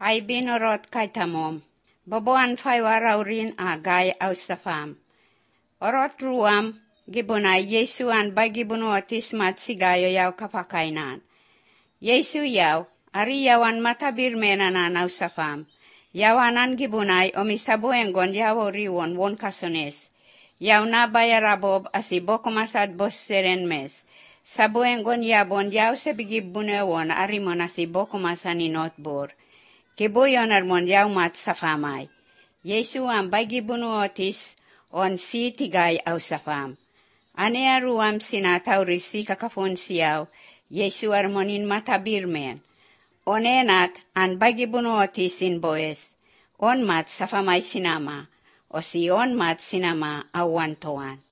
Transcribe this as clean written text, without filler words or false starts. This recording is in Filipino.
Ay binorot kay tamom. Babuan fay waraw rin agay aw safam. Orot ruam, gibunay Yesuan bay gibunuotis mat sigayo yaw kapakainan. Yesu yaw, ari yawan matabir menanan aw safam. Yawanan gibunay omisabuengon yawo riwon won kasones. Yaw na bayarabob asi bokumasad bos seren mes. Sabuengon yabon yaw sebigibunewon arimon asi bokumasan inotbor. Kibuyon armon yaw mat safamay. Yesu ang bagibunuotis on si tigay aw safam. Ane aruam sinatawrisi kakafon siyaw, Yesu armonin matabirmen. Onenak an bagibunuotis in boes. On mat safamay sinama, o si on mat sinama awan toan.